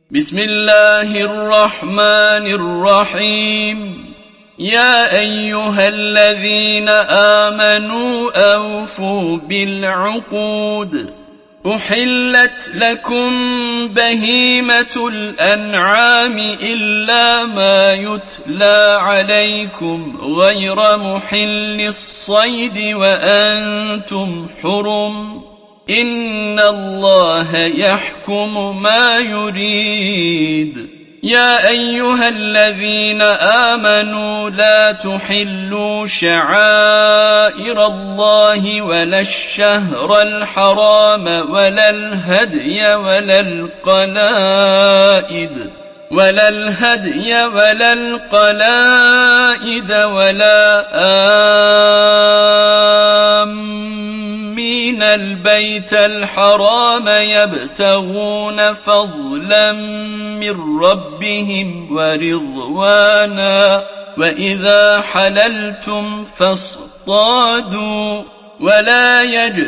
بسم الله الرحمن الرحيم. يا أيها الذين آمنوا أوفوا بالعقود. أحلت لكم بهيمة الأنعام إلا ما يتلى عليكم غير محل الصيد وأنتم حرم. إن الله يحكم ما يريد. يا أيها الذين آمنوا لا تحلوا شعائر الله ولا الشهر الحرام ولا الهدي ولا القلائد ولا آمين البيت الحرام يبتغون فضلا من ربهم ورضوانا. وإذا حللتم فاصطادوا. ولا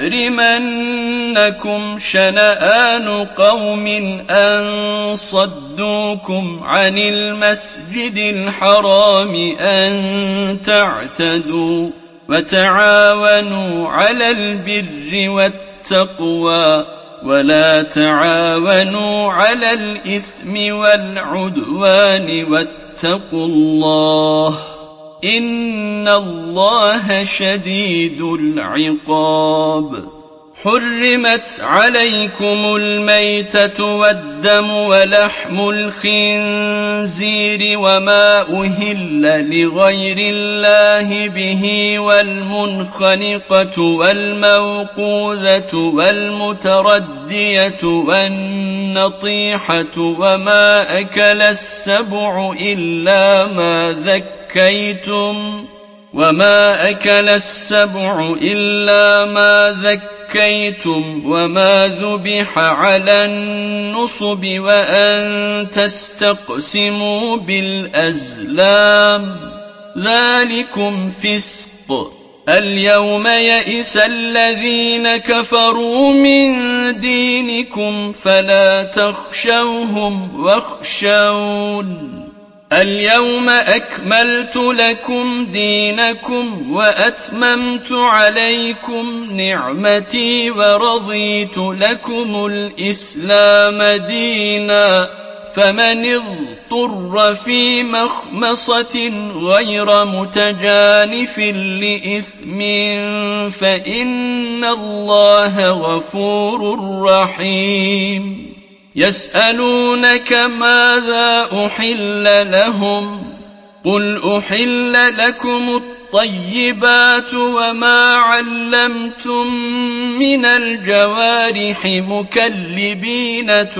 يجرمنكم شنآن قوم أن صدوكم عن المسجد الحرام أن تعتدوا. وتعاونوا على البر والتقوى ولا تعاونوا على الإثم والعدوان واتقوا الله إن الله شديد العقاب. حرمت عليكم الميتة والدم ولحم الخنزير وما أهل لغير الله به والمنخنقة والموقوذة والمتردية والنطيحة وما أكل السبع إلا ما ذكيتم وما ذبح على النصب وأن تستقسموا بالأزلام ذلكم فسق. اليوم يئس الذين كفروا من دينكم فلا تخشوهم واخشون. اليوم أكملت لكم دينكم وأتممت عليكم نعمتي ورضيت لكم الإسلام دينا. فمن اضطر في مخمصة غير متجانف لإثم فإن الله غفور رحيم. يسألونك ماذا أحل لهم قل أحل لكم الطيبات وما علمتم من الجوارح مكلبين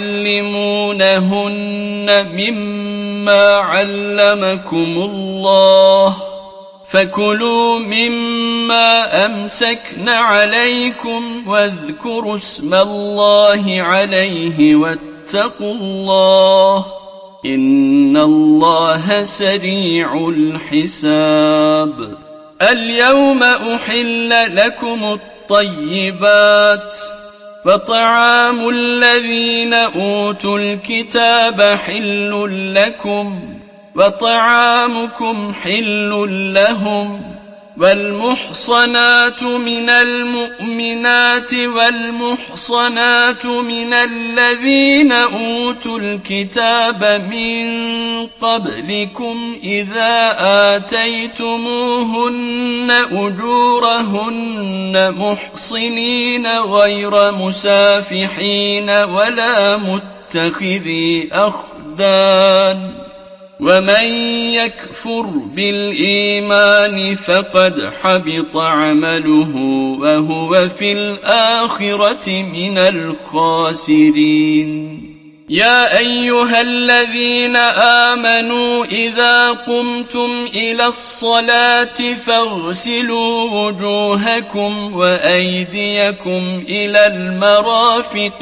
تعلمونهن مما علمكم الله فكلوا مما أمسكن عليكم واذكروا اسم الله عليه واتقوا الله إن الله سريع الحساب. اليوم أحل لكم الطيبات وطعام الذين أوتوا الكتاب حل لكم وطعامكم حل لهم. والمحصنات من المؤمنات والمحصنات من الذين أوتوا الكتاب من قبلكم إذا آتيتموهن أجورهن محصنين غير مسافحين ولا متخذي أخدان. ومن يكفر بالإيمان فقد حبط عمله وهو في الآخرة من الخاسرين. يا أيها الذين آمنوا إذا قمتم إلى الصلاة فاغسلوا وجوهكم وأيديكم إلى المرافق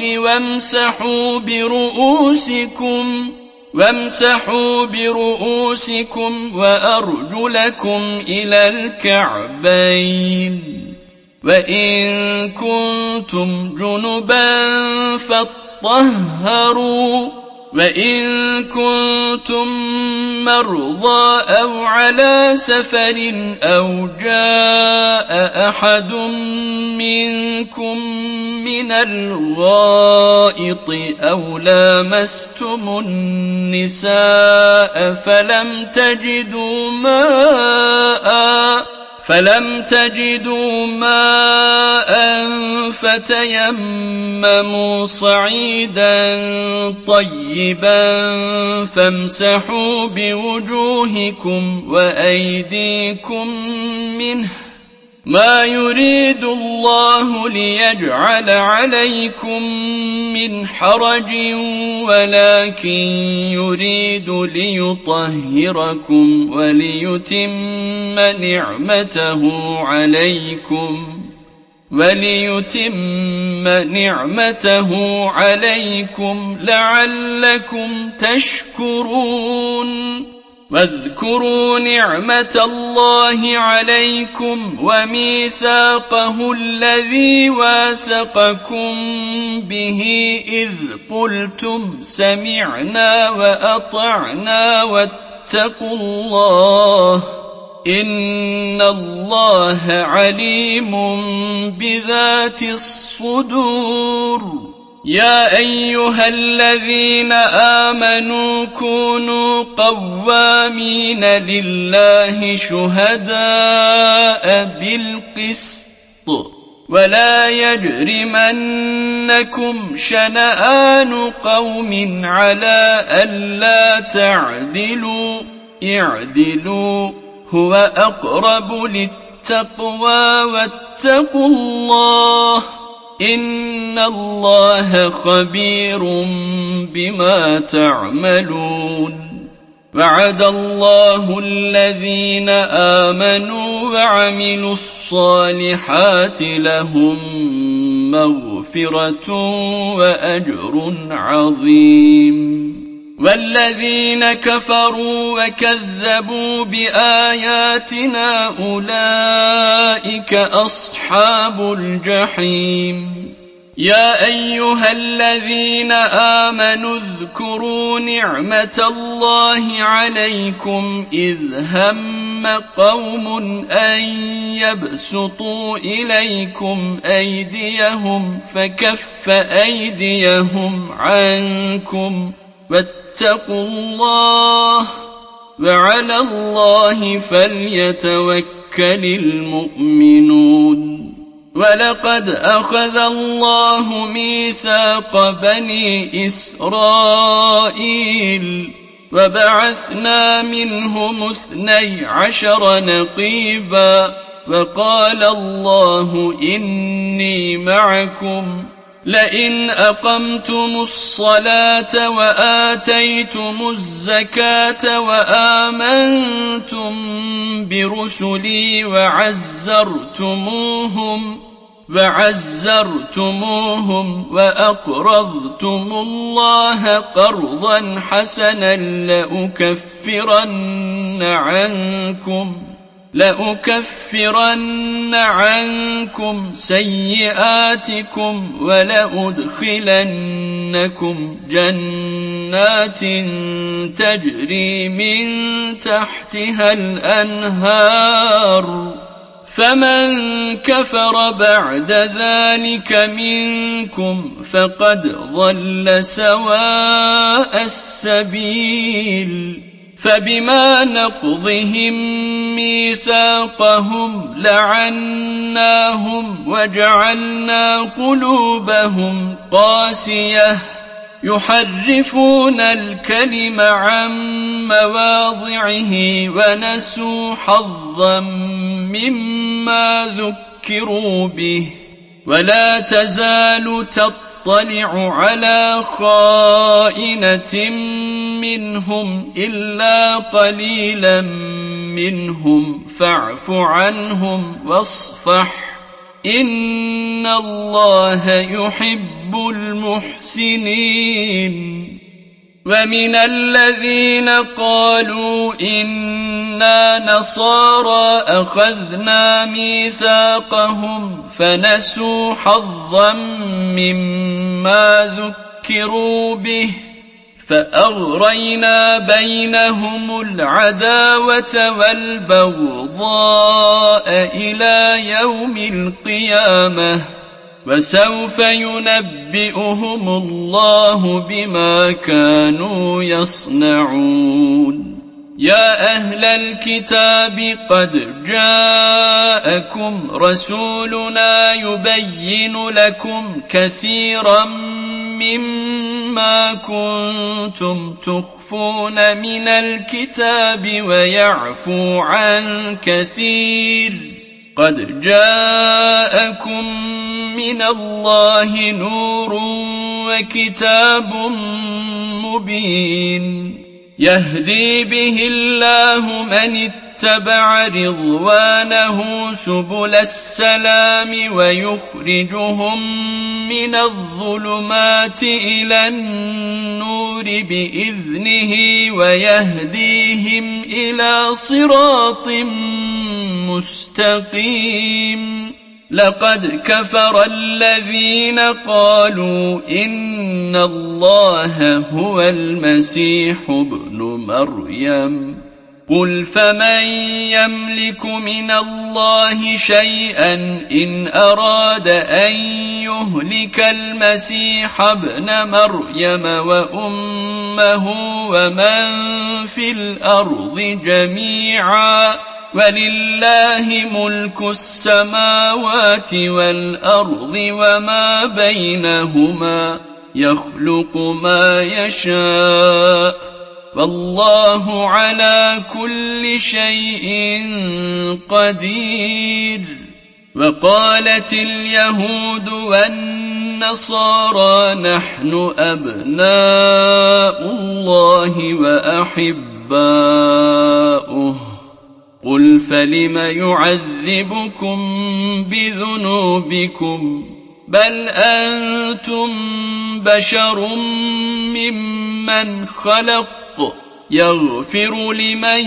وامسحوا برؤوسكم وأرجلكم إلى الكعبين. وإن كنتم جنبا فاطهروا وإن كنتم مرضى أو على سفر أو جاء أحد منكم من الغائط أو لامستم النساء فلم تجدوا ماء فتيمموا صعيدا طيبا فامسحوا بوجوهكم وأيديكم منه ما يريد الله ليجعل عليكم من حرج ولكن يريد ليطهركم وليتم نعمته عليكم لعلكم تشكرون واذكروا نعمة الله عليكم وميثاقه الذي واثقكم به إذ قلتم سمعنا وأطعنا واتقوا الله إن الله عليم بذات الصدور يا أيها الذين آمنوا كونوا قوامين لله شهداء بالقسط ولا يجرمنكم شنآن قوم على ألا تعدلوا اعدلوا هو أقرب للتقوى واتقوا الله إن الله خبير بما تعملون وعد الله الذين آمنوا وعملوا الصالحات لهم مغفرة وأجر عظيم والذين كفروا وكذبوا بآياتنا أولئك أصحاب الجحيم يا أيها الذين آمنوا اذكروا نعمة الله عليكم إذ هم قوم أن يبسطوا إليكم أيديهم فكف أيديهم عنكم واتقوا الله وعلى الله فليتوكل المؤمنون ولقد أخذ الله ميثاق بني إسرائيل وبعثنا منهم 12 نقيبا وقال الله إني معكم لئن أقمتم الصلاة وآتيتم الزكاة وآمنتم برسلي وعزرتموهم وأقرضتم الله قرضا حسنا لأكفرن عنكم سيئاتكم ولأدخلنكم جنات تجري من تحتها الأنهار فمن كفر بعد ذلك منكم فقد ضل سواء السبيل فبما نقضهم ميثاقهم لعناهم وجعلنا قلوبهم قاسية يحرفون الكلم عن مواضعه ونسوا حظا مما ذكروا به ولا تزال تطلع على خائنة منهم إلا قليلا منهم فاعف عنهم واصفح إن الله يحب المحسنين ومن الذين قالوا إنا نصارى أخذنا ميثاقهم فنسوا حظا مما ذكروا به فأغرينا بينهم العداوة والبغضاء إلى يوم القيامة وسوف ينبئهم الله بما كانوا يصنعون يا أهل الكتاب قد جاءكم رسولنا يبين لكم كثيرا مما كنتم تخفون من الكتاب ويعفو عن كثير قد جاءكم من الله نور وكتاب مبين يهدي به الله من اتبع رضوانه سبل السلام ويخرجهم من الظلمات إلى النور بإذنه ويهديهم إلى صراط مستقيم لقد كفر الذين قالوا إن الله هو المسيح ابن مريم قل فمن يملك من الله شيئا إن أراد أن يهلك المسيح ابن مريم وأمه ومن في الأرض جميعا ولله ملك السماوات والأرض وما بينهما يخلق ما يشاء والله على كل شيء قدير وقالت اليهود والنصارى نحن أبناء الله وأحباؤه قل فلم يعذبكم بذنوبكم بل أنتم بشر ممن خلق يغفر لمن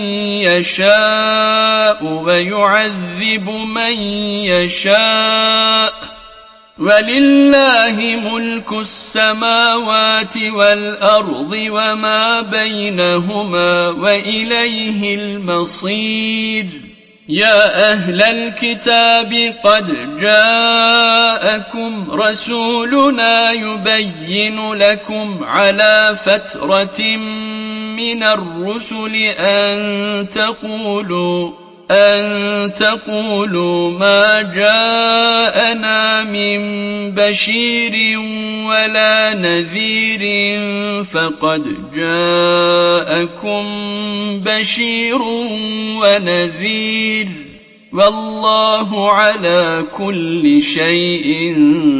يشاء ويعذب من يشاء ولله ملك السماوات والأرض وما بينهما وإليه المصير يا أهل الكتاب قد جاءكم رسولنا يبين لكم على فترة من الرسل أن تقولوا ما جاءنا من بشير ولا نذير فقد جاءكم بشير ونذير والله على كل شيء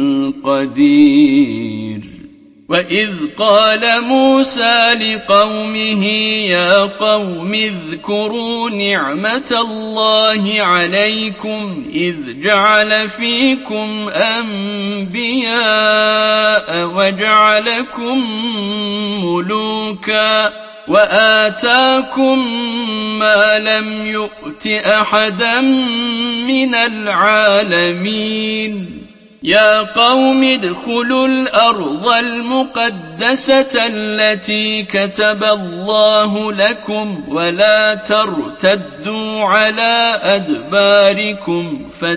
قدير وإذ قال موسى لقومه يا قوم اذكروا نعمة الله عليكم إذ جعل فيكم أنبياء وجعلكم ملوكا وآتاكم ما لم يؤت أحدا من العالمين يا قوم ادخلوا الأرض المقدسة التي كتب الله لكم ولا ترتدوا على أدباركم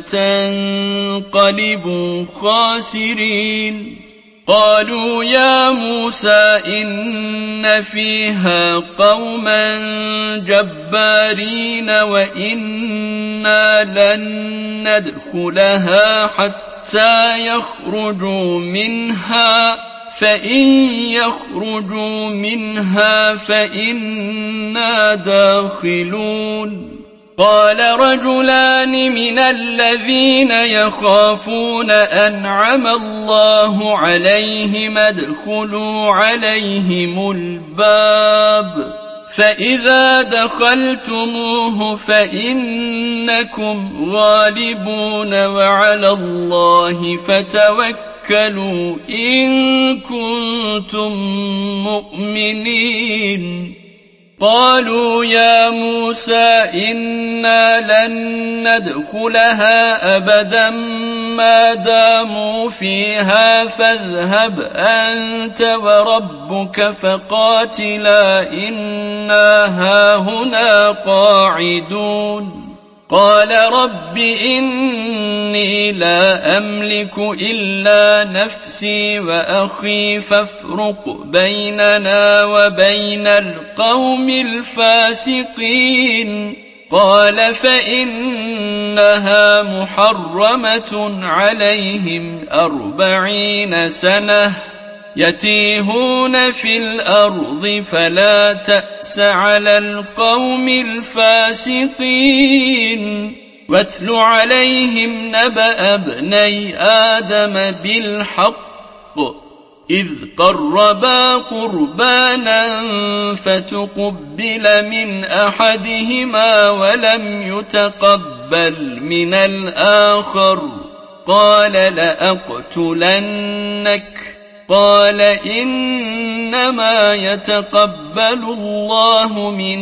فتنقلبوا خاسرين قالوا يا موسى إن فيها قوما جبارين وإنا لن ندخلها حتى يخرجوا منها فإن يخرجوا منها فإنا داخلون قال رجلان من الذين يخافون أنعم الله عليهم ادخلوا عليهم الباب فإذا دخلتموه فإنكم غالبون وعلى الله فتوكلوا إن كنتم مؤمنين قالوا يا موسى إنا لن ندخلها أبدا ما داموا فيها فاذهب أنت وربك فقاتلا إنا هاهنا قاعدون قال رب إني لا أملك إلا نفسي وأخي فافرق بيننا وبين القوم الفاسقين قال فإنها محرمة عليهم 40 سنة يتيهون في الأرض فلا تأس على القوم الفاسقين واتل عليهم نبأ ابني آدم بالحق إذ قربا قربانا فتقبل من أحدهما ولم يتقبل من الآخر قال لأقتلنك قال إنما يتقبل الله من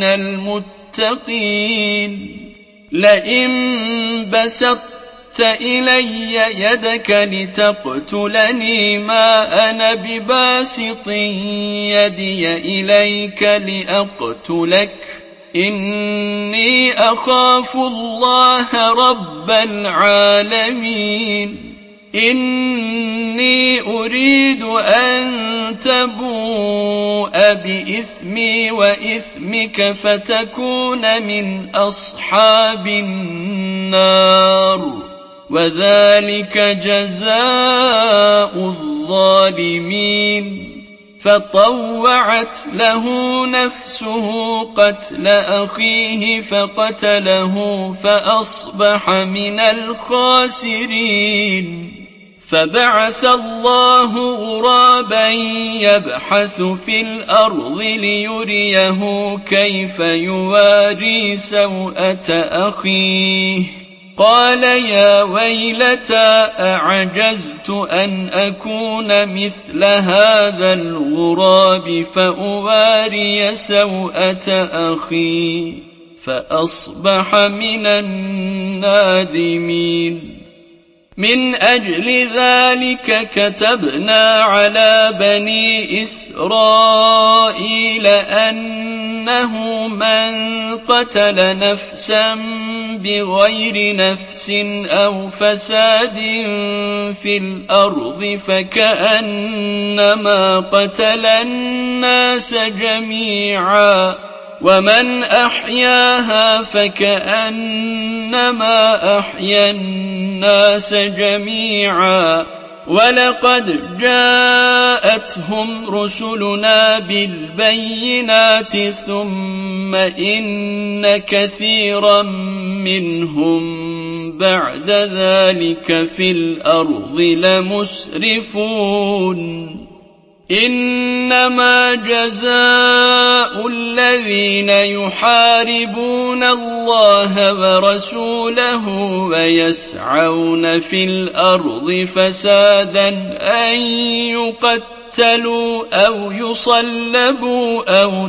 المتقين لئن بسطت إلي يدك لتقتلني ما أنا بباسط يدي إليك لأقتلك إني أخاف الله رب العالمين إني أريد أن تبوء بإثمي وإثمك فتكون من أصحاب النار وذلك جزاء الظالمين فطوعت له نفسه قتل أخيه فقتله فأصبح من الخاسرين فبعث الله غرابا يبحث في الأرض ليريه كيف يواري سوءة أخيه قال يا ويلتى أعجزت أن أكون مثل هذا الغراب فأواري سوءة أخي فأصبح من النادمين من أجل ذلك كتبنا على بني إسرائيل أنه من قتل نفسا بغير نفس أو فساد في الأرض فكأنما قتل الناس جميعا ومن أحياها فكأنما أحيا الناس جميعا ولقد جاءتهم رسلنا بالبينات ثم إن كثيرا منهم بعد ذلك في الأرض لمسرفون إنما جزاء الذين يحاربون الله ورسوله ويسعون في الأرض فسادا أن يقتلوا أو يصلبوا أو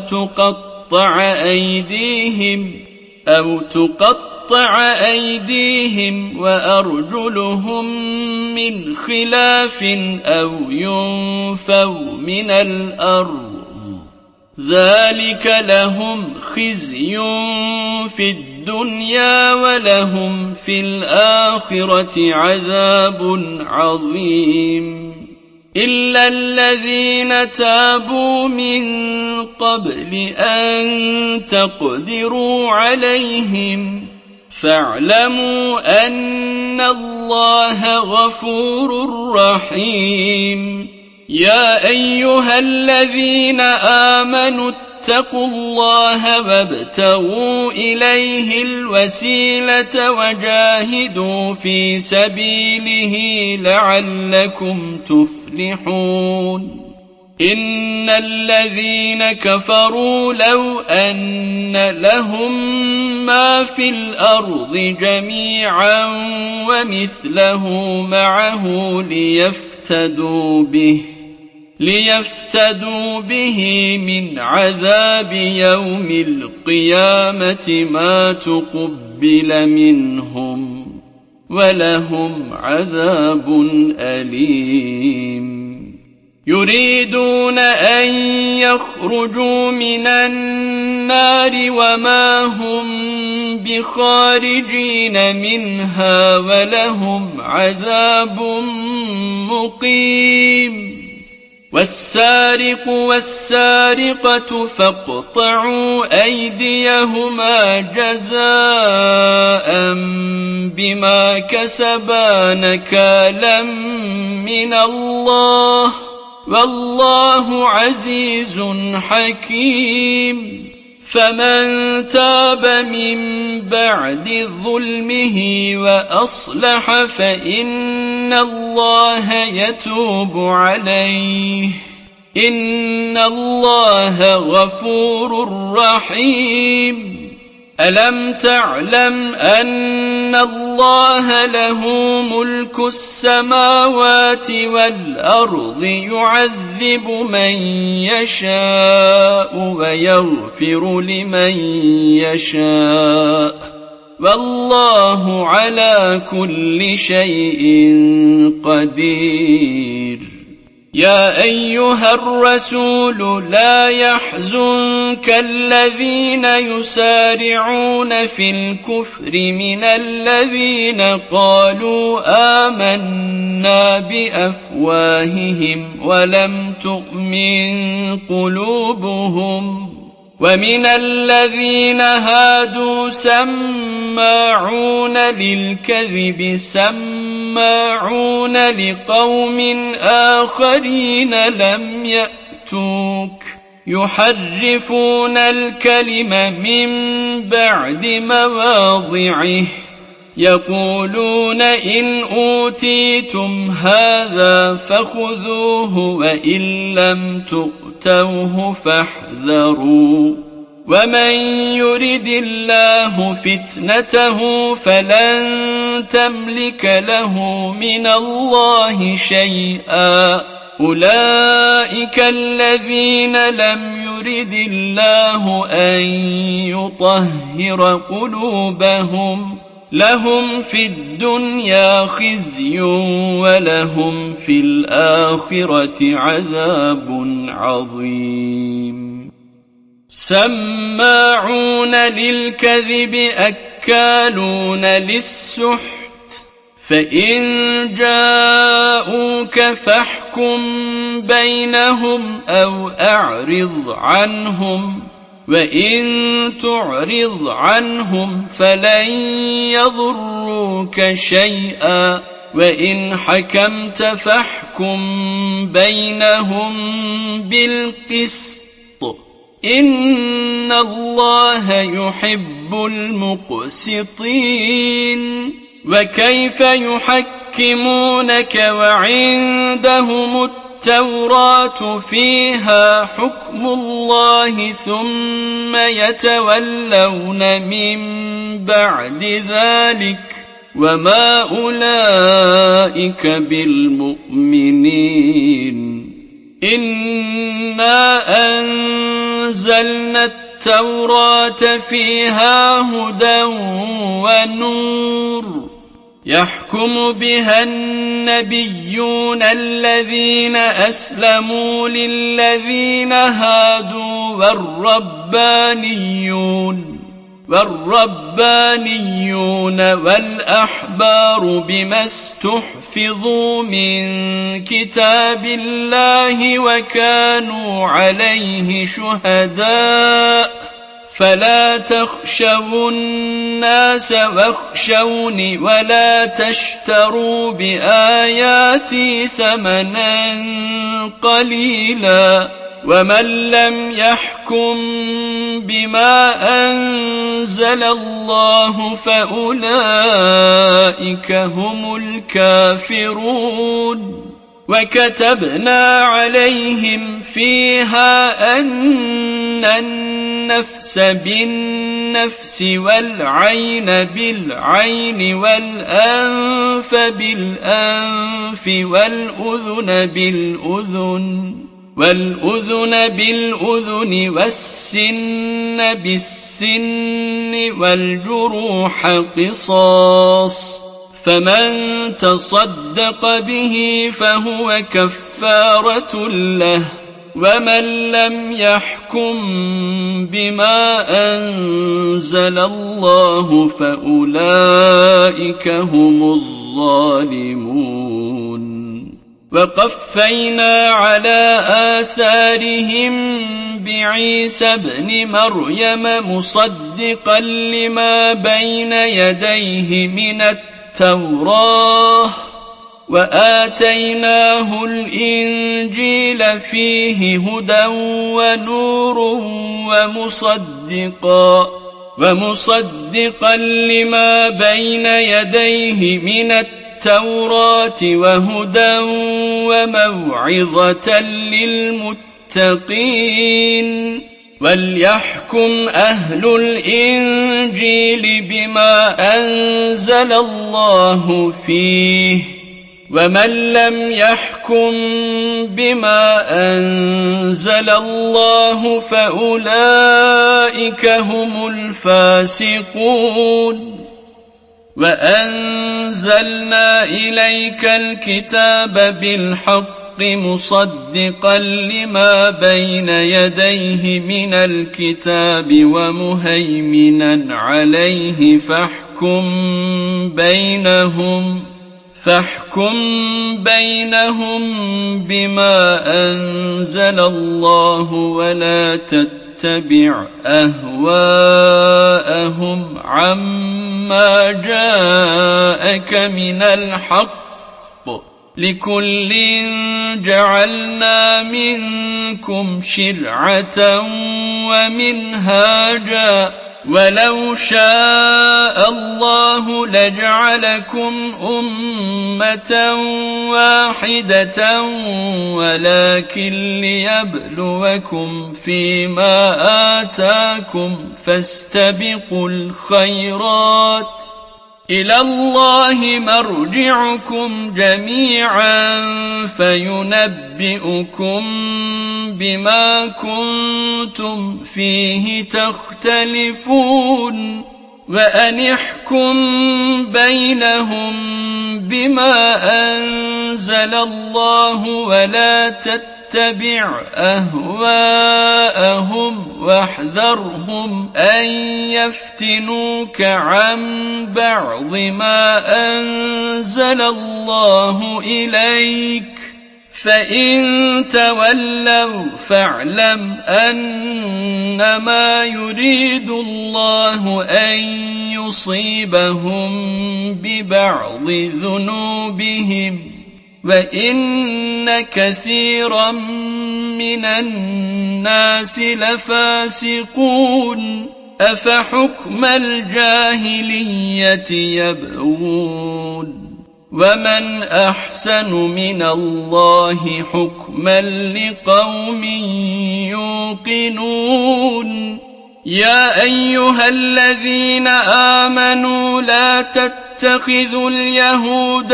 تقطع أيديهم وأرجلهم من خلاف أو ينفوا من الأرض ذلك لهم خزي في الدنيا ولهم في الآخرة عذاب عظيم إلا الذين تابوا من قبل أن تقدروا عليهم فاعلموا أن الله غفور رحيم يا أيها الذين آمنوا اتقوا الله وابتغوا إليه الوسيلة وجاهدوا في سبيله لعلكم تفلحون إن الذين كفروا لو أن لهم ما في الأرض جميعا ومثله معه ليفتدوا به من عذاب يوم القيامة ما تقبل منهم ولهم عذاب أليم يريدون أن يخرجوا من النار وما هم بخارجين منها ولهم عذاب مقيم والسارق والسارقة فاقطعوا أيديهما جزاء بما كسبا نكالا من الله والله عزيز حكيم فمن تاب من بعد ظلمه وأصلح فإن الله يتوب عليه إن الله غفور رحيم ألم تعلم أن الله له ملك السماوات والأرض يعذب من يشاء ويغفر لمن يشاء والله على كل شيء قدير يا أيها الرسول لا يحزنك الذين يسارعون في الكفر من الذين قالوا آمنا بأفواههم ولم تؤمن قلوبهم ومن الذين هادوا سماعون للكذب سماعون لقوم آخرين لم يأتوك يحرفون الكلم من بعد مواضعه يقولون إن أوتيتم هذا فخذوه وإن لم تؤتوه فاحذروا ومن يرد الله فتنته فلن تملك له من الله شيئا أولئك الذين لم يرد الله أن يطهر قلوبهم لهم في الدنيا خزي ولهم في الآخرة عذاب عظيم سماعون للكذب أكالون للسحت فإن جاءوك فاحكم بينهم أو أعرض عنهم وإن تعرض عنهم فلن يضروك شيئا وإن حكمت فاحكم بينهم بالقسط إن الله يحب المقسطين وكيف يحكمونك وعندهم التوراة فيها حكم الله ثم يتولون من بعد ذلك وما أولئك بالمؤمنين إنا أنزلنا التوراة فيها هدى ونور يحكم بها النبيون الذين أسلموا للذين هادوا والربانيون والأحبار بما استحفظوا من كتاب الله وكانوا عليه شهداء فلا تخشوا الناس واخشوني ولا تشتروا بآياتي ثمنا قليلا ومن لم يحكم بما أنزل الله فأولئك هم الكافرون وكتبنا عليهم فيها أن النفس بالنفس والعين بالعين والأنف بالأنف والأذن بالأذن والسن بالسن والجروح قصاص فمن تصدق به فهو كفارة له، ومن لم يحكم بما أنزل الله فأولئك هم الظالمون. وقفينا على آثارهم بعيسى ابن مريم مصدقا لما بين يديه من التوراة، وآتيناه الإنجيل فيه هدى ونور ومصدقا لما بين يديه من التوراة وهدى وموعظة للمتقين. وليحكم أهل الإنجيل بما أنزل الله فيه، ومن لم يحكم بما أنزل الله فأولئك هم الفاسقون. وأنزلنا إليك الكتاب بالحق مصدقا لما بين يديه من الكتاب ومهيمنا عليه، فاحكم بينهم بما أنزل الله، ولا تتبع أهواءهم عما جاءك من الحق، لكل جعلنا منكم شرعة ومنهاجا، ولو شاء الله لجعلكم أمة واحدة ولكن ليبلوكم فيما آتاكم، فاستبقوا الخيرات، إلى الله مرجعكم جميعا فينبئكم بما كنتم فيه تختلفون. وأن احكم بينهم بما أنزل الله، ولا تتبع أهواءهم، واحذرهم أن يفتنوك عن بعض ما أنزل الله إليك، فإن تولوا فاعلم أنما يريد الله أن يصيبهم ببعض ذنوبهم، وإن كثيرا من الناس لفاسقون. أفحكم الجاهلية يبغون، ومن أحسن من الله حكما لقوم يوقنون. يا أيها الذين آمنوا لا تتخذوا اليهود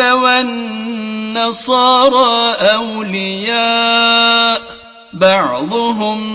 والنصارى أولياء، بعضهم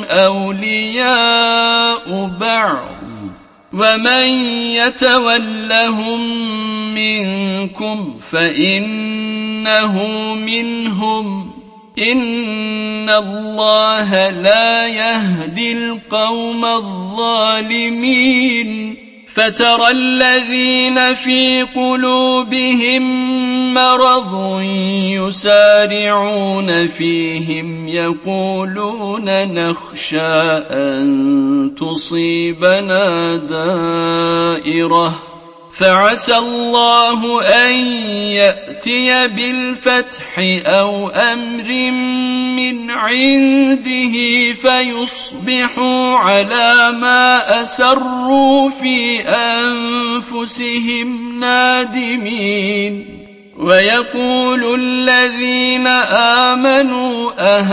أولياء بعض، ومن يتولهم منكم فإنه منهم، إن الله لا يهدي القوم الظالمين. فترى الذين في قلوبهم مرض يسارعون فيهم يقولون نخشى أن تصيبنا دائرة، فعسى الله أن يأتي بالفتح أو أمر من عنده فيصبحوا على ما أسروا في أنفسهم نادمين. ويقول الذين آمنوا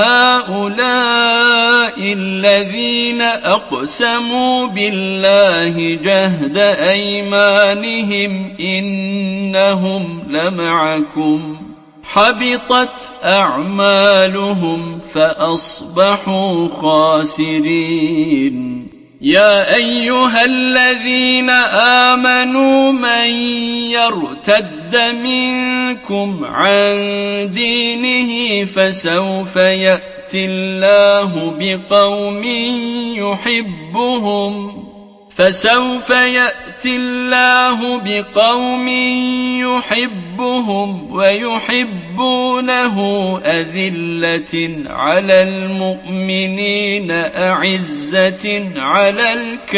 أهؤلاء الذين أقسموا بالله جهد أيمانهم إنهم لمعكم، حبطت أعمالهم فأصبحوا خاسرين. يا أيها الذين آمنوا من يرتد ارتد منكم عن دينه فسوف يأتي الله بقوم يحبهم ويحبونه أذلة على المؤمنين أعزة على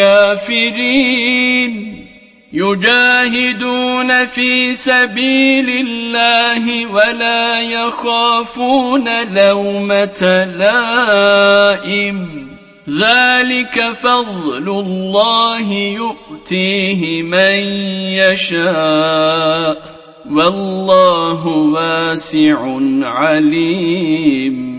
الكافرين يجاهدون في سبيل الله ولا يخافون لومة لائم ذلك فضل الله يؤتيه من يشاء والله واسع عليم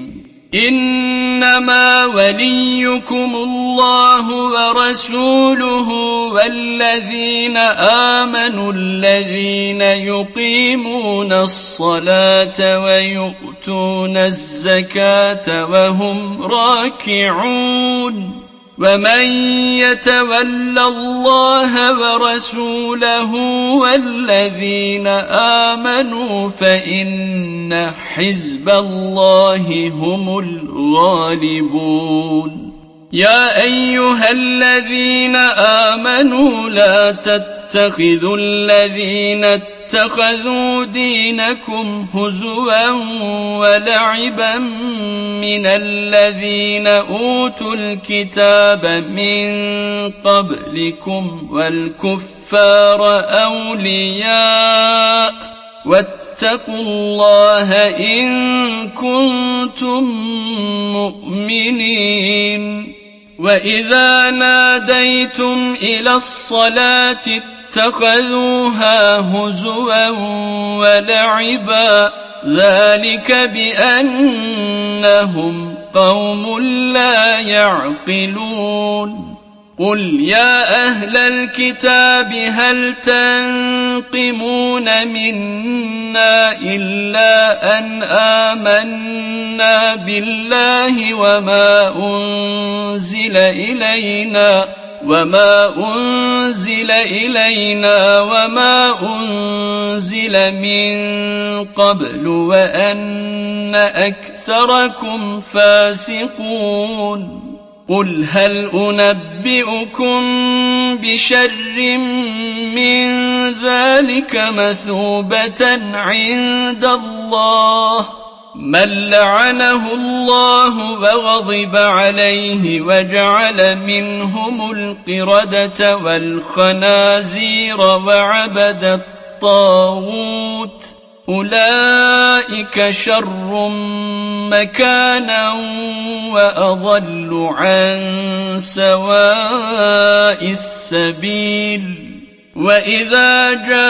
إنما وليكم الله ورسوله والذين آمنوا الذين يقيمون الصلاة ويؤتون الزكاة وهم راكعون ومن يتول الله ورسوله والذين آمنوا فإن حزب الله هم الغالبون يا أيها الذين آمنوا لا تتخذوا الذين اتخذوا دينكم هزوا ولعبا من الذين أوتوا الكتاب من قبلكم والكفار أولياء واتقوا الله إن كنتم مؤمنين وإذا ناديتم إلى الصلاة اتخذوها هزوا ولعبا ذلك بأنهم قوم لا يعقلون قل يا أهل الكتاب هل تنقمون منا إلا أن آمنا بالله وما أنزل إلينا وما أنزل من قبل وأن أكثركم فاسقون قل هل أنبئكم بشر من ذلك مثوبة عند الله من لعنه الله وغضب عليه وجعل منهم القردة والخنازير وعبد الطاغوت أولئك شر مكانا وأضل عن سواء السبيل وإذا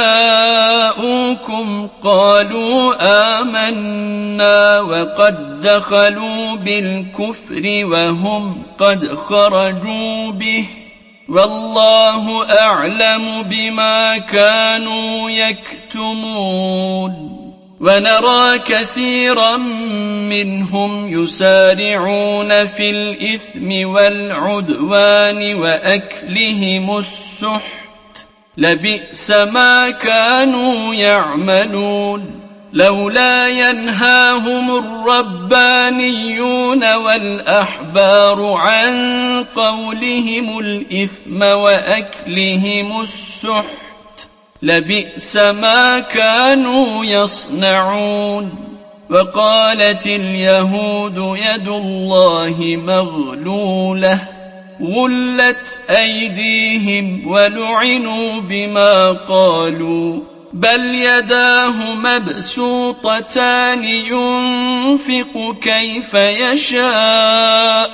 جاءوكم قالوا آمنا وقد دخلوا بالكفر وهم قد خرجوا به والله أعلم بما كانوا يكتمون ونرى كثيرا منهم يسارعون في الإثم والعدوان وأكلهم السحت لبئس ما كانوا يعملون لولا ينهاهم الربانيون والأحبار عن قولهم الإثم وأكلهم السحت لبئس ما كانوا يصنعون وقالت اليهود يد الله مغلولة غلت أيديهم ولعنوا بما قالوا بل يداه مبسوطتان ينفق كيف يشاء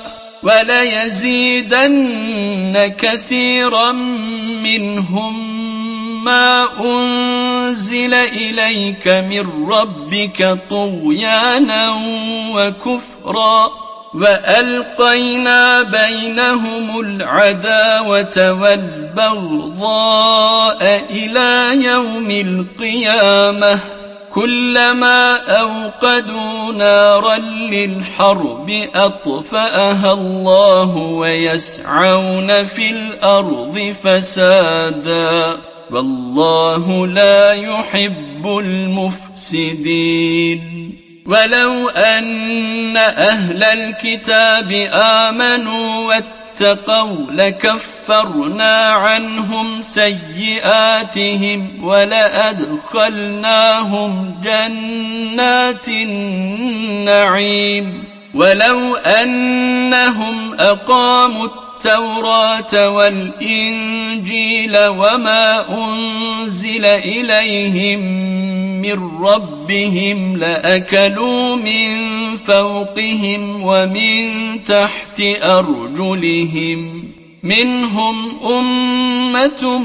وليزيدن كثيرا منهم ما أنزل إليك من ربك طغيانا وكفرا وألقينا بينهم العداوة والبغضاء إلى يوم القيامة كلما أوقدوا نارا للحرب أطفأها الله ويسعون في الأرض فسادا والله لا يحب يحب المفسدين ولو أن أهل الكتاب آمنوا واتقوا لكفرنا عنهم سيئاتهم ولأدخلناهم جنات النعيم ولو أنهم أقاموا التوراة والإنجيل وما أنزل إليهم من ربهم لأكلوا من فوقهم ومن تحت أرجلهم منهم أمة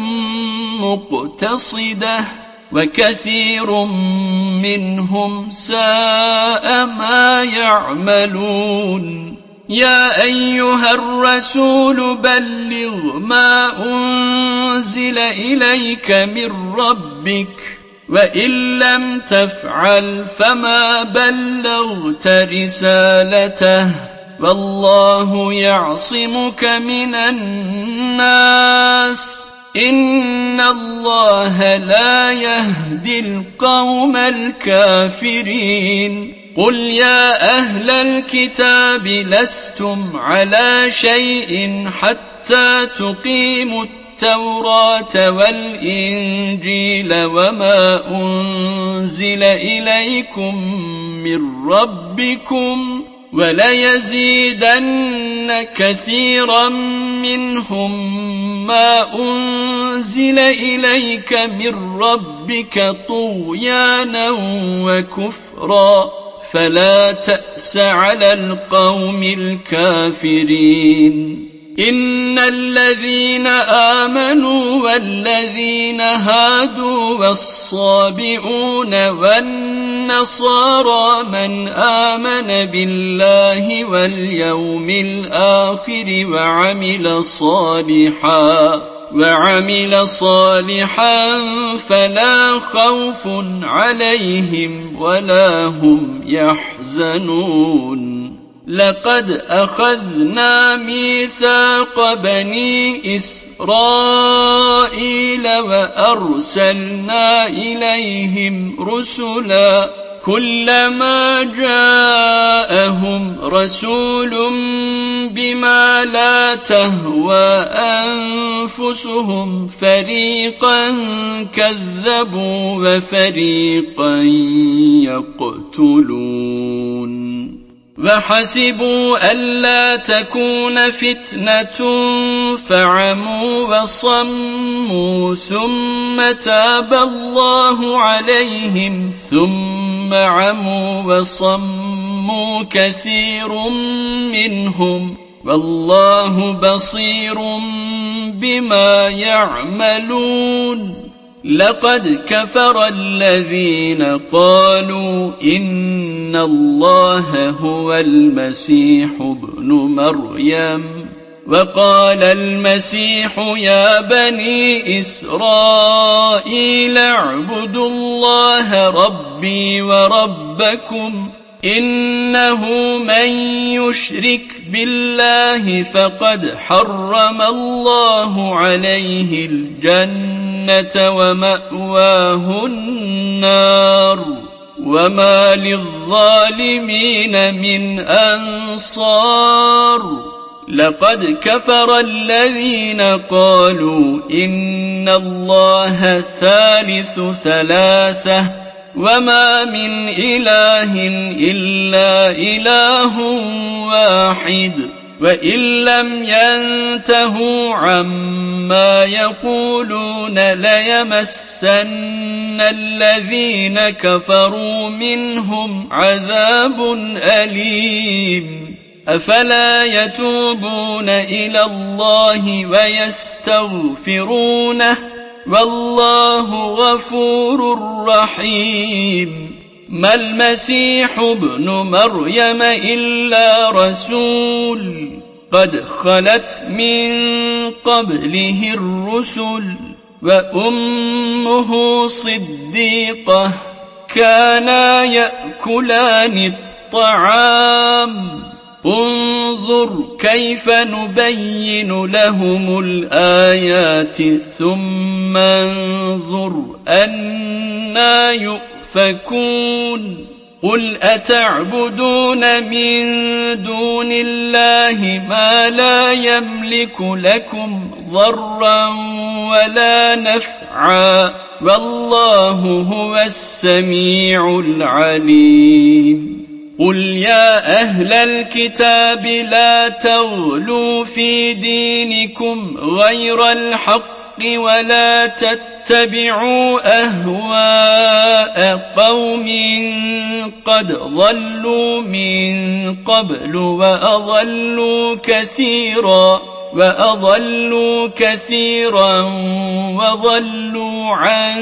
مقتصدة وكثير منهم ساء ما يعملون يا أيها الرسول بلغ ما أنزل إليك من ربك وإن لم تفعل فما بلغت رسالته والله يعصمك من الناس إن الله لا يهدي القوم الكافرين قل يا أهل الكتاب لستم على شيء حتى تقيموا التوراة والإنجيل وما أنزل إليكم من ربكم وليزيدن كثيرا منهم ما أنزل إليك من ربك طغيانا وكفرا فلا تأس على القوم الكافرين إن الذين آمنوا والذين هادوا والصابئون والنصارى من آمن بالله واليوم الآخر وعمل صالحا فلا خوف عليهم ولا هم يحزنون لقد أخذنا ميثاق بني إسرائيل وأرسلنا إليهم رسلا كلما جاءهم رسول بما لا تهوى أنفسهم فريقا كذبوا وفريقا يقتلون وحسبوا ألا تكون فتنة فعموا وصموا ثم تاب الله عليهم ثم عموا وصموا كثير منهم والله بصير بما يعملون لقد كفر الذين قالوا إن الله هو المسيح ابن مريم وقال المسيح يا بني إسرائيل اعبدوا الله ربي وربكم إنه من يشرك بالله فقد حرم الله عليه الجنة ومأواه النار وما للظالمين من أنصار لقد كفر الذين قالوا إن الله ثالث ثلاثة وما من إله إلا إله واحد وإن لم ينتهوا عما يقولون ليمسن الذين كفروا منهم عذاب أليم أفلا يتوبون إلى الله ويستغفرونه والله غفور رحيم ما المسيح ابن مريم إلا رسول قد خلت من قبله الرسل وأمه صديقة كانا يأكلان الطعام انظر كيف نبين لهم الآيات ثم انظر أنى يؤفكون قل أتعبدون من دون الله ما لا يملك لكم ضرا ولا نفعا والله هو السميع العليم قل يا أهل الكتاب لا تغلوا في دينكم غير الحق ولا تتبعوا أهواء قوم قد ضلوا من قبل وأضلوا كثيرا وضلوا عن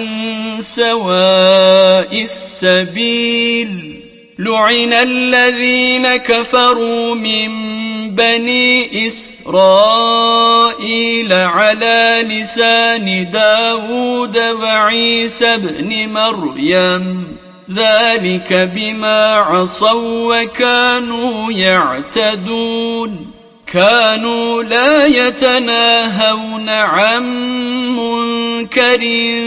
سواء السبيل لعن الذين كفروا من بني إسرائيل على لسان داود وعيسى بن مريم ذلك بما عصوا وكانوا يعتدون كانوا لا يتناهون عن منكر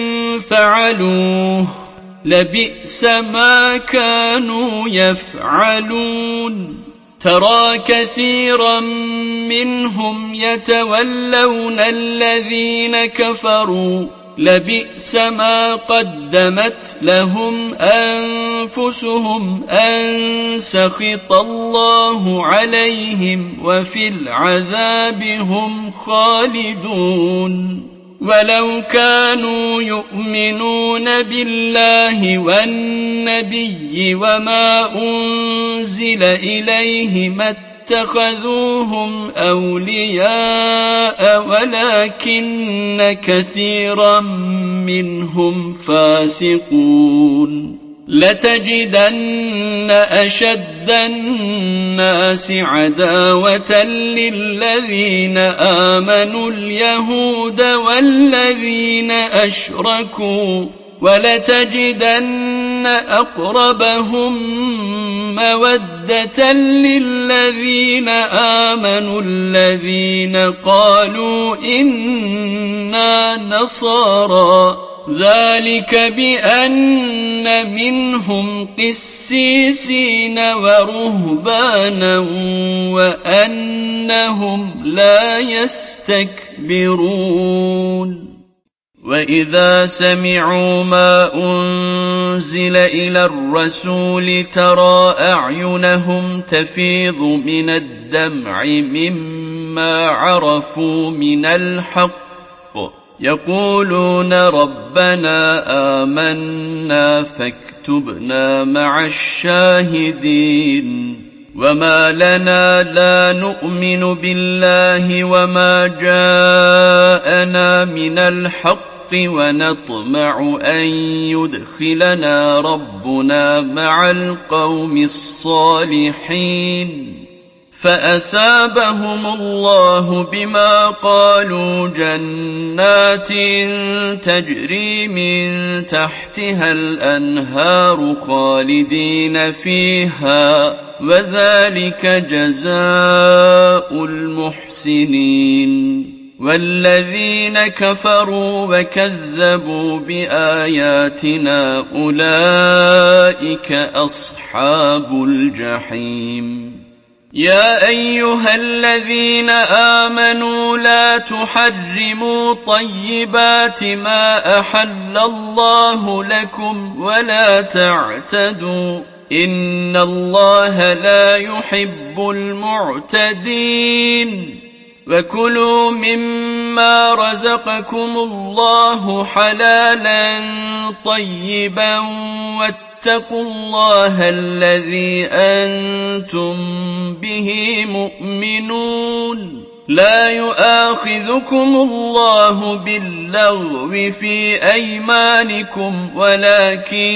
فعلوه لبئس ما كانوا يفعلون ترى كثيرا منهم يتولون الذين كفروا لبئس ما قدمت لهم أنفسهم أن سخط الله عليهم وفي العذاب هم خالدون ولو كانوا يؤمنون بالله والنبي وما أنزل إليه ما اتخذوهم أولياء ولكن كثيرا منهم فاسقون لتجدن أشد الناس عداوة للذين آمنوا اليهود والذين أشركوا ولتجدن أقربهم مودة للذين آمنوا الذين قالوا إنا نصارى ذلك بأن منهم قسيسين ورهبانا وأنهم لا يستكبرون وإذا سمعوا ما أنزل إلى الرسول ترى أعينهم تفيض من الدمع مما عرفوا من الحق يقولون ربنا آمنا فاكتبنا مع الشاهدين وما لنا لا نؤمن بالله وما جاءنا من الحق ونطمع أن يدخلنا ربنا مع القوم الصالحين فأثابهم الله بما قالوا جنات تجري من تحتها الأنهار خالدين فيها وذلك جزاء المحسنين والذين كفروا وكذبوا بآياتنا أولئك أصحاب الجحيم يا أيها الذين آمنوا لا تحرموا طيبات ما أحل الله لكم ولا تعتدوا إن الله لا يحب المعتدين وكلوا مما رزقكم الله حلالا طيبا واتقوا الله الذي أنتم به مؤمنون لا يؤاخذكم الله باللغو في أيمانكم ولكن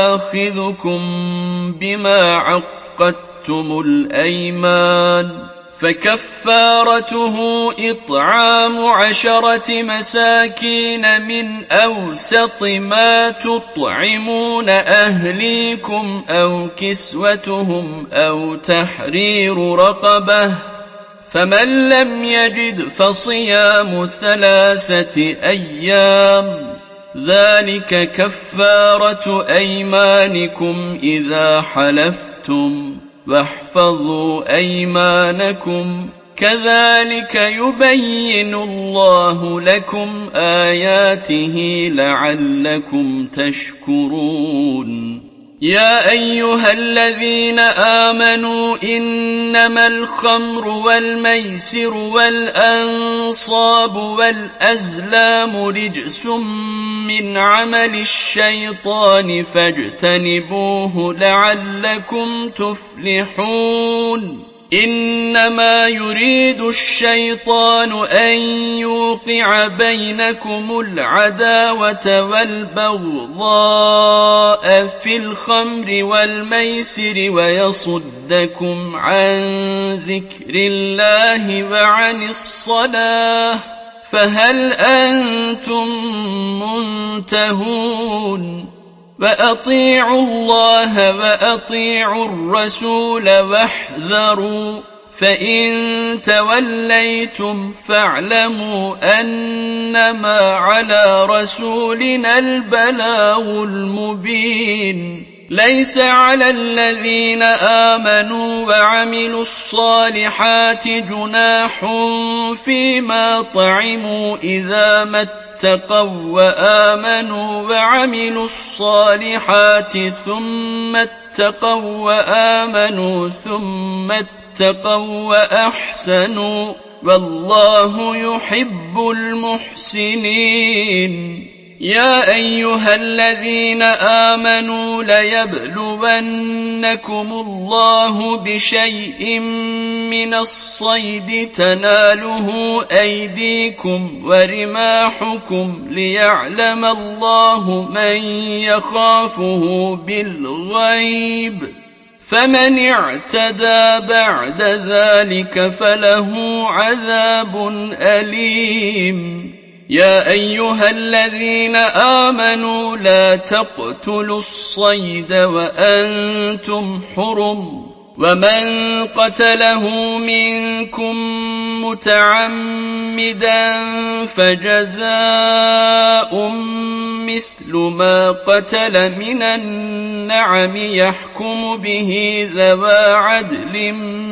يؤاخذكم بما عقدتم الأيمان فكفارته إطعام 10 مساكين من أوسط ما تطعمون أهليكم أو كسوتهم أو تحرير رقبة، فمن لم يجد فصيام 3 أيام، ذلك كفارة أيمانكم إذا حلفتم، واحفظوا أيمانكم، كذلك يبين الله لكم آياته لعلكم تشكرون. يا أيها الذين آمنوا إنما الخمر والميسر والأنصاب والأزلام رجس من عمل الشيطان فاجتنبوه لعلكم تفلحون. إنما يريد الشيطان أن يوقع بينكم العداوة والبغضاء في الخمر والميسر ويصدكم عن ذكر الله وعن الصلاة، فهل أنتم منتهون؟ وأطيعوا الله وأطيعوا الرسول واحذروا، فإن توليتم فاعلموا أنما على رسولنا البلاغ المبين. ليس على الذين آمنوا وعملوا الصالحات جناح فيما طعموا إذا ما اتقوا وآمنوا وعملوا الصالحات ثم اتقوا وآمنوا ثم اتقوا وأحسنوا، والله يحب المحسنين. يا أيها الذين آمنوا ليبلونكم الله بشيء من الصيد تناله أيديكم ورماحكم ليعلم الله من يخافه بالغيب، فمن اعتدى بعد ذلك فله عذاب أليم. يا أيها الذين آمنوا لا تقتلوا الصيد وأنتم حرم، ومن قتله منكم متعمدا فجزاء مثل ما قتل من النعم يحكم به ذوى عدل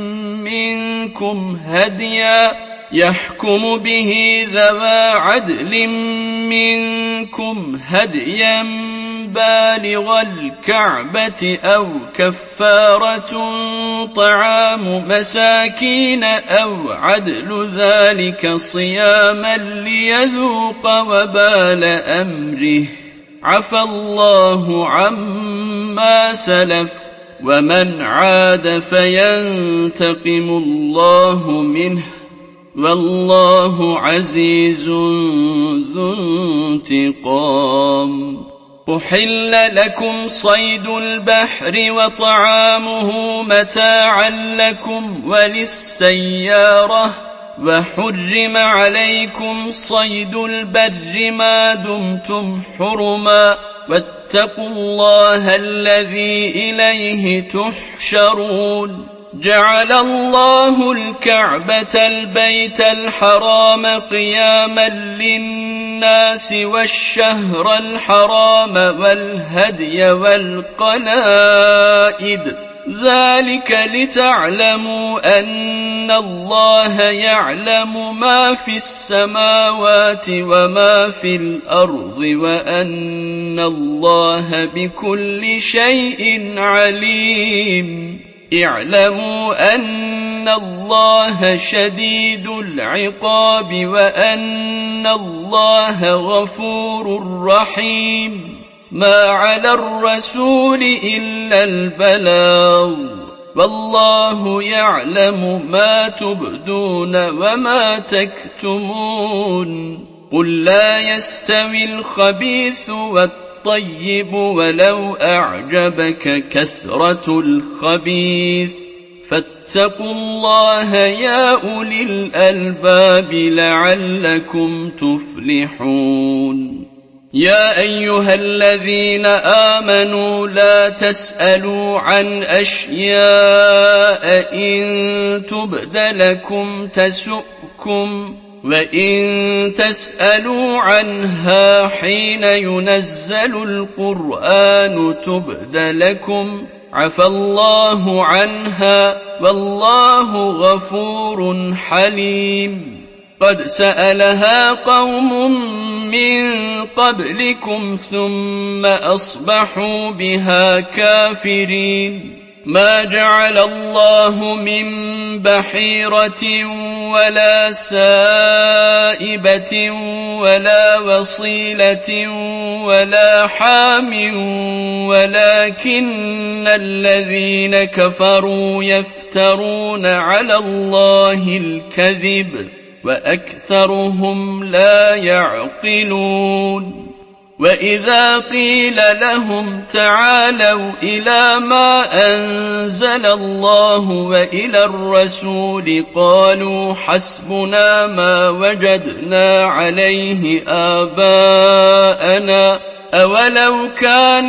منكم هديا بالغ الكعبة أو كفارة طعام مساكين أو عدل ذلك صياما ليذوق وبال أمره، عفى الله عما سلف، ومن عاد فينتقم الله منه، والله عزيز ذو انتقام. أحل لكم صيد البحر وطعامه متاعا لكم وللسيارة، وحرم عليكم صيد البر ما دمتم حرما، واتقوا الله الذي إليه تحشرون. جعل الله الكعبة البيت الحرام قياما للناس والشهر الحرام والهدي والقلائد، ذلك لتعلموا أن الله يعلم ما في السماوات وما في الأرض وأن الله بكل شيء عليم. اعلموا أن الله شديد العقاب وأن الله غفور رحيم. ما على الرسول إلا البلاغ، والله يعلم ما تبدون وما تكتمون. قل لا يستوي الخبيث والطيب ولو أعجبك كثرة الخبيث، واتقوا الله يا أولي الألباب لعلكم تفلحون يا أيها الذين آمنوا لا تسألوا عن أشياء إن تبد لكم تسؤكم وإن تسألوا عنها حين ينزل القرآن تبد لكم عفى الله عنها والله غفور حليم قد سألها قوم من قبلكم ثم أصبحوا بها كافرين ما جعل الله من بحيرة ولا سائبة ولا وصيلة ولا حام ولكن الذين كفروا يفترون على الله الكذب وأكثرهم لا يعقلون وإذا قيل لهم تعالوا إلى ما أنزل الله وإلى الرسول قالوا حسبنا ما وجدنا عليه آباءنا أولو كان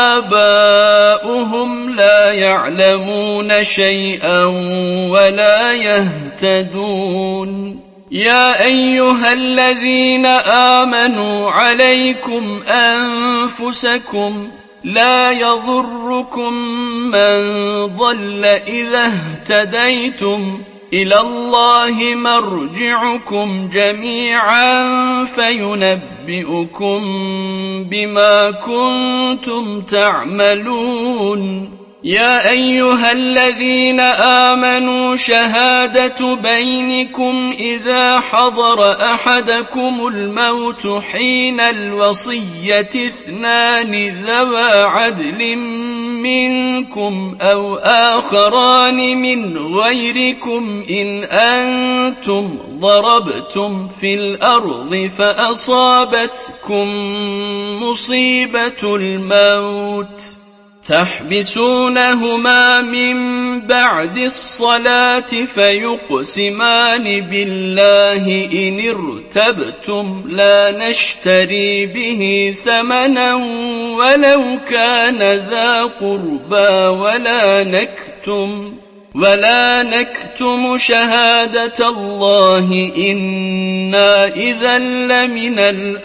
آباؤهم لا يعلمون شيئا ولا يهتدون يا أيها الذين آمنوا عليكم أنفسكم لا يضركم من ضل إذا اهتديتم إلى الله مرجعكم جميعا فينبئكم بما كنتم تعملون يا أيها الذين آمنوا شهادة بينكم إذا حضر أحدكم الموت حين الوصية اثنان ذوى عدل منكم أو آخران من غيركم إن أنتم ضربتم في الأرض فأصابتكم مصيبة الموت تحبسونهما من بعد الصلاة فيقسمان بالله إن ارتبتم لا نشتري به ثمنا ولو كان ذا قربى ولا نكتم شهادة الله إنا إذا لمن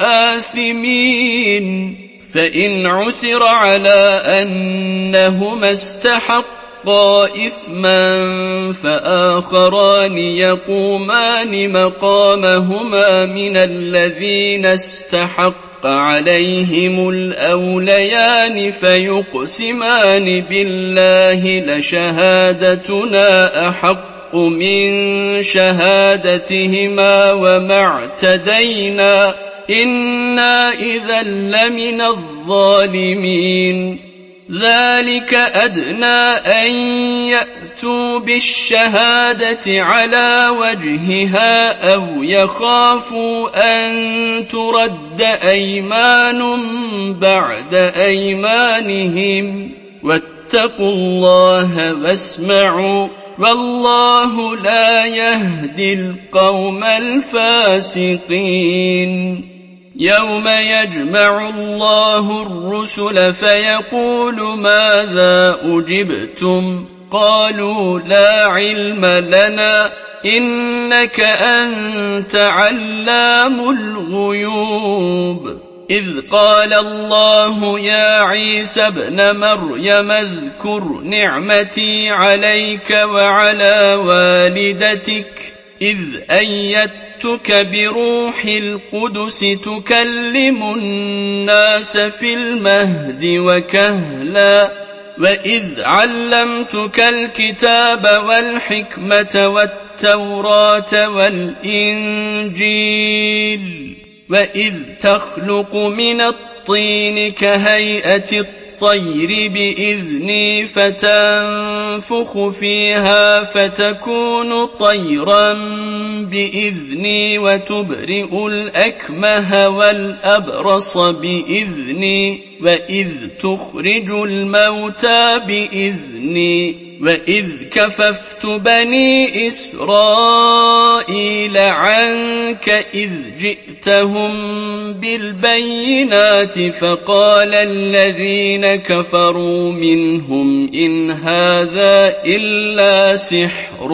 الآثمين فإن عثر على أنهما استحقا إثما فآخران يقومان مقامهما من الذين استحق عليهم الأوليان فيقسمان بالله لشهادتنا أحق من شهادتهما وما اعتدينا إنا إذا لمن الظالمين ذلك أدنى أن يأتوا بالشهادة على وجهها أو يخافوا أن ترد أيمان بعد أيمانهم واتقوا الله واسمعوا والله لا يهدي القوم الفاسقين يوم يجمع الله الرسل فيقول ماذا أجبتم قالوا لا علم لنا إنك أنت علام الغيوب إذ قال الله يا عيسى ابن مريم اذكر نعمتي عليك وعلى والدتك إذ أيدتك بروح القدس تكلم الناس في المهد وكهلا وإذ علمتك الكتاب والحكمة والتوراة والإنجيل وإذ تخلق من الطين كهيئة الطير بإذني فتنفخ فيها فتكون طيرا بإذني وتبرئ الأكمه والأبرص بإذني وإذ تخرج الموتى بإذني وإذ كففت بني إسرائيل عنك إذ جئتهم بالبينات فقال الذين كفروا منهم إن هذا إلا سحر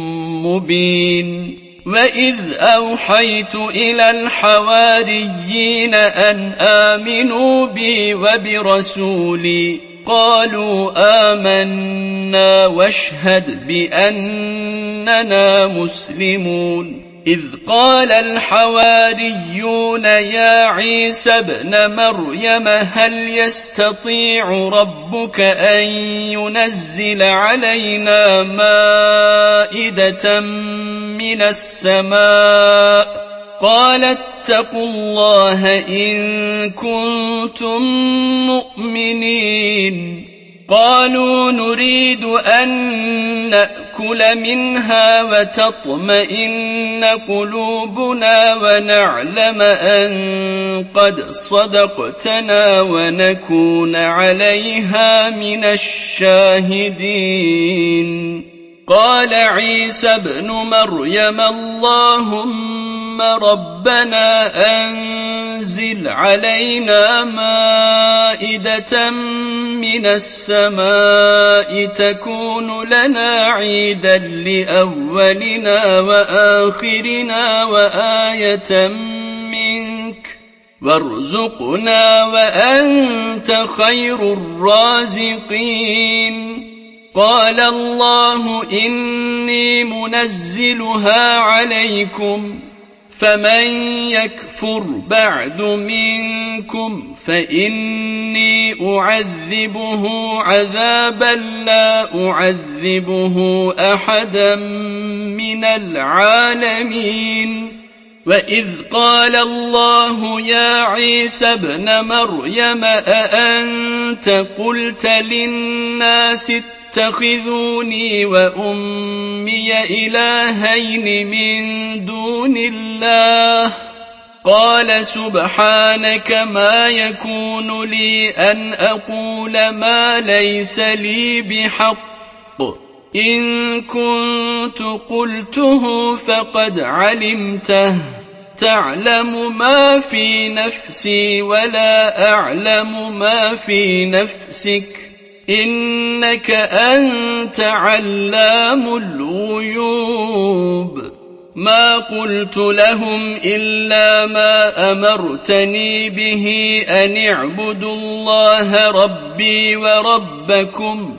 مبين وإذ أوحيت إلى الحواريين أن آمنوا بي وبرسولي قالوا آمنا واشهد بأننا مسلمون إذ قال الحواريون يا عيسى ابن مريم هل يستطيع ربك أن ينزل علينا مائدة من السماء قال اتقوا الله إن كنتم مؤمنين قالوا نريد أن نأكل منها وتطمئن قلوبنا ونعلم أن قد صدقتنا ونكون عليها من الشاهدين قال عيسى ابن مريم اللهم ربنا أنزل علينا مائدة من السماء تكون لنا عيدا لأولنا وآخرنا وآية منك وارزقنا وأنت خير الرازقين قال الله إني منزلها عليكم فمن يكفر بعد منكم فإني أعذبه عذابا لا أعذبه أحدا من العالمين وإذ قال الله يا عيسى ابن مريم أأنت قلت للناس اتخذوني وأمي إلهين من دون الله قال سبحانك ما يكون لي أن أقول ما ليس لي بحق إن كنت قلته فقد علمته تعلم ما في نفسي ولا أعلم ما في نفسك إنك أنت علام الغيوب ما قلت لهم إلا ما أمرتني به أن اعبدوا الله ربي وربكم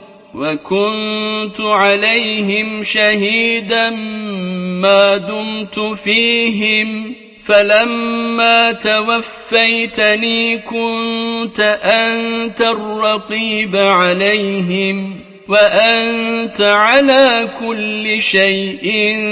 وكنت عليهم شهيدا ما دمت فيهم فلما توفيتني كنت أنت الرقيب عليهم وأنت على كل شيء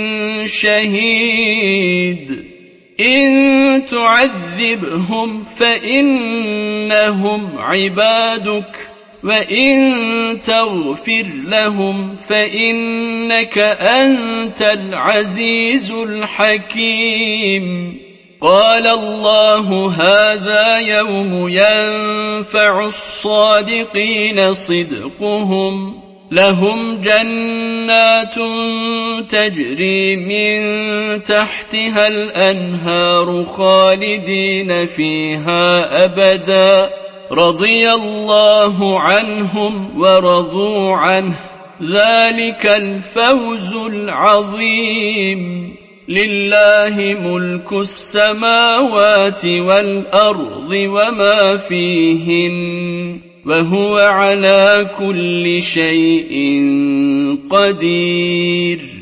شهيد إن تعذبهم فإنهم عبادك وإن تغفر لهم فإنك أنت العزيز الحكيم قال الله هذا يوم ينفع الصادقين صدقهم لهم جنات تجري من تحتها الأنهار خالدين فيها أبدا رضي الله عنهم ورضوا عنه ذلك الفوز العظيم لله ملك السماوات والأرض وما فيهن وهو على كل شيء قدير